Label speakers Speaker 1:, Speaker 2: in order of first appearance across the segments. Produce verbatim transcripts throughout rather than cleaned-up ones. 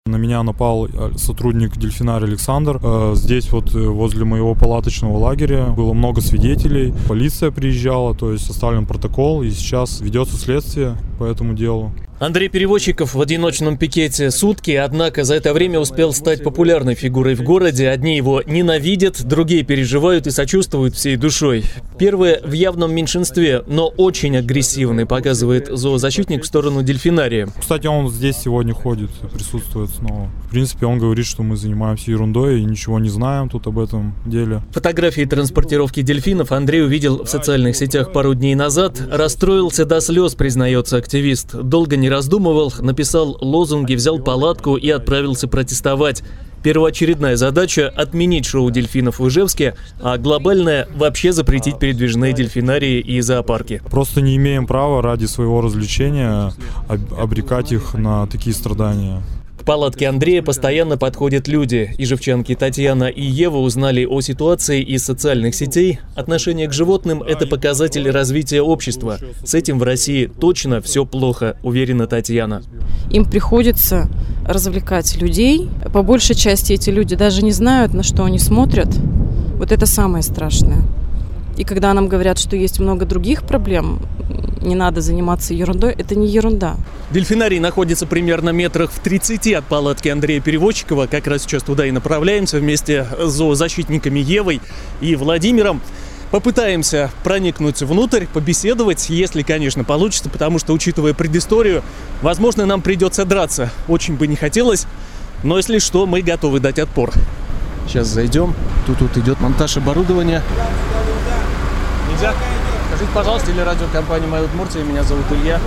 Speaker 1: На меня напал сотрудник дельфинария Александр. Здесь вот возле моего палаточного лагеря было много свидетелей. Полиция приезжала, то есть составлен протокол, и сейчас ведется следствие по этому делу.
Speaker 2: Андрей Перевозчиков в одиночном пикете сутки, однако за это время успел стать популярной фигурой в городе. Одни его ненавидят, другие переживают и сочувствуют всей душой. Первые в явном меньшинстве, но очень агрессивный, показывает зоозащитник в сторону дельфинария.
Speaker 1: Кстати, он здесь сегодня ходит, присутствует снова. В принципе, он говорит, что мы занимаемся ерундой и ничего не знаем тут об этом деле.
Speaker 2: Фотографии транспортировки дельфинов Андрей увидел в социальных сетях пару дней назад. Расстроился до слез, признается активист. Долго не раздумывал, написал лозунги, взял палатку и отправился протестовать. Первоочередная задача – отменить шоу дельфинов в Ижевске, а глобальная – вообще запретить передвижные дельфинарии и зоопарки.
Speaker 1: Просто не имеем права ради своего развлечения обрекать их на такие страдания.
Speaker 2: К палатке Андрея постоянно подходят люди. Ижевчанки Татьяна и Ева узнали о ситуации из социальных сетей. Отношение к животным – это показатель развития общества. С этим в России точно все плохо, уверена Татьяна.
Speaker 3: Им приходится развлекать людей. По большей части эти люди даже не знают, на что они смотрят. Вот это самое страшное. И когда нам говорят, что есть много других проблем, не надо заниматься ерундой, это не ерунда.
Speaker 2: Дельфинарий находится примерно метрах в тридцати от палатки Андрея Перевозчикова. Как раз сейчас туда и направляемся вместе с зоозащитниками Евой и Владимиром. Попытаемся проникнуть внутрь, побеседовать, если, конечно, получится, потому что, учитывая предысторию, возможно, нам придется драться. Очень бы не хотелось, но если что, мы готовы дать отпор. Сейчас зайдем. Тут, тут идет монтаж оборудования. Нельзя? Скажите, пожалуйста, или радиокомпания «Моя Удмуртия», меня зовут Илья.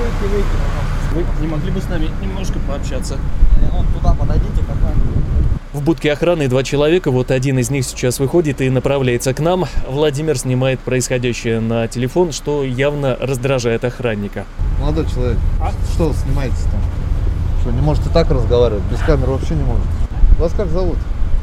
Speaker 2: Вы не могли бы с нами немножко пообщаться?
Speaker 4: Вот туда подойдите, как-то.
Speaker 2: В будке охраны два человека, вот один из них сейчас выходит и направляется к нам. Владимир снимает происходящее на телефон, что явно раздражает охранника.
Speaker 4: Молодой человек, а? Что вы снимаете там? Что, не можете так разговаривать? Без камеры вообще не можете. Вас как зовут?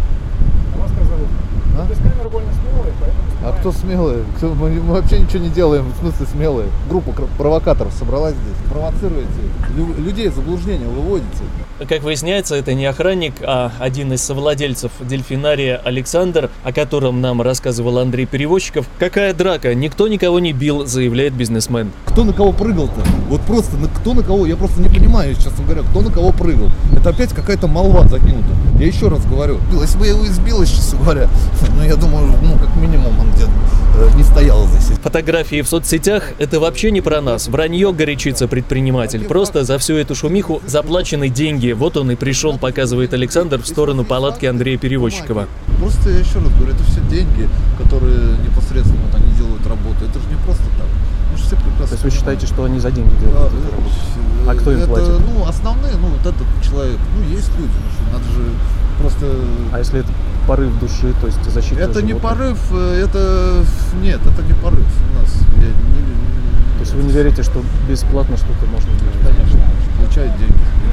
Speaker 5: А вас как зовут? А? Без камеры больно смелые, поэтому...
Speaker 4: А кто смелые? Кто, мы, мы вообще ничего не делаем, в смысле смелые. Группа провокаторов собралась здесь. Провоцируете, лю- людей в заблуждение выводите.
Speaker 2: Как выясняется, это не охранник, а один из совладельцев дельфинария Александр, о котором нам рассказывал Андрей Перевозчиков. Какая драка? Никто никого не бил, заявляет бизнесмен.
Speaker 4: Кто на кого прыгал-то? Вот просто, на, кто на кого? Я просто не понимаю, честно говоря, кто на кого прыгал. Это опять какая-то молва закинута. Я еще раз говорю. Если бы я его избил, честно говоря, ну я думаю, ну как минимум он где-то э, не стоял здесь.
Speaker 2: Фотографии в соцсетях – это вообще не про нас. Вранье, горячится предприниматель. Просто за всю эту шумиху заплачены деньги. Вот он и пришел, показывает Александр в сторону палатки Андрея Перевозчикова.
Speaker 4: Просто я еще раз говорю, это все деньги, которые непосредственно вот они делают работу. Это же не просто так. Мы же все прекрасно.
Speaker 2: То есть вы считаете, что они за деньги делают
Speaker 4: да,
Speaker 2: эту работу? А кто им
Speaker 4: это,
Speaker 2: платит?
Speaker 4: Ну, основные, ну, вот этот человек. Ну, есть люди, ну, что, надо же просто...
Speaker 2: А если это порыв души, то есть защита
Speaker 4: Это
Speaker 2: животных?
Speaker 4: не порыв, это... Нет, это не порыв у нас. Я не, не...
Speaker 2: То есть вы не верите, что бесплатно что-то можно делать?
Speaker 4: Конечно, получают деньги.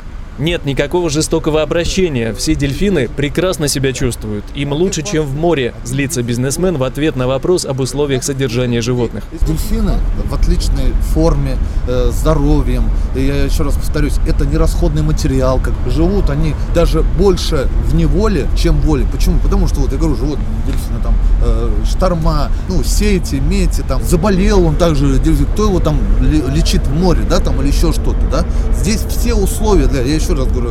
Speaker 2: Нет никакого жестокого обращения. Все дельфины прекрасно себя чувствуют. Им лучше, чем в море, злится бизнесмен в ответ на вопрос об условиях содержания животных.
Speaker 4: Дельфины в отличной форме, э, здоровьем. И я еще раз повторюсь, это не расходный материал. Как живут они даже больше в неволе, чем в воле. Почему? Потому что, вот я говорю, живут дельфины там, э, шторма, ну, сети, мети, там, заболел он также, дельфин, кто его там лечит в море, да, там, или еще что-то, да. Здесь все условия для, я еще раз говорю,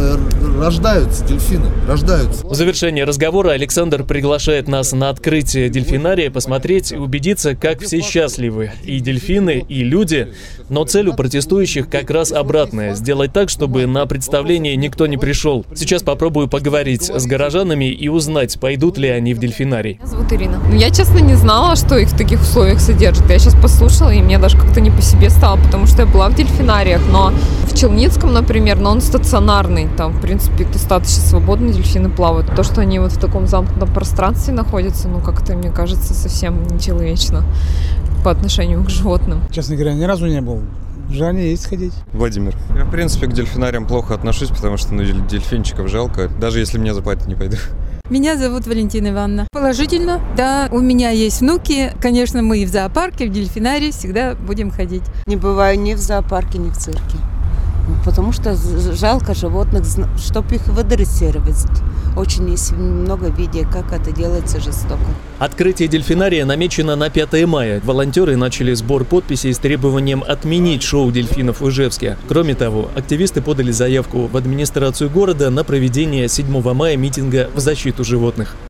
Speaker 4: рождаются дельфины, рождаются.
Speaker 2: В завершение разговора Александр приглашает нас на открытие дельфинария, посмотреть и убедиться, как все счастливы. И дельфины, и люди. Но цель у протестующих как раз обратная. Сделать так, чтобы на представление никто не пришел. Сейчас попробую поговорить с горожанами и узнать, пойдут ли они в дельфинарий.
Speaker 6: Меня зовут Ирина. Я, честно, не знала, что их в таких условиях содержат. Я сейчас послушала, и мне даже как-то не по себе стало, потому что я была в дельфинариях, но в Челницком, например, но он стационарный. Там, в принципе, достаточно свободно дельфины плавают. То, что они вот в таком замкнутом пространстве находятся, ну, как-то, мне кажется, совсем нечеловечно по отношению к животным.
Speaker 5: Честно говоря, ни разу не был. Желание есть сходить.
Speaker 7: Владимир. Я, в принципе, к дельфинариям плохо отношусь, потому что, ну, дельфинчиков жалко. Даже если мне заплатят, не пойду.
Speaker 8: Меня зовут Валентина Ивановна. Положительно, да, у меня есть внуки. Конечно, мы и в зоопарке, и в дельфинарии всегда будем ходить.
Speaker 9: Не бываю ни в зоопарке, ни в цирке. Потому что жалко животных, чтобы их выдрессировать. Очень есть много видео, как это делается жестоко.
Speaker 2: Открытие дельфинария намечено на пятое мая. Волонтеры начали сбор подписей с требованием отменить шоу дельфинов в Ижевске. Кроме того, активисты подали заявку в администрацию города на проведение седьмого мая митинга в защиту животных.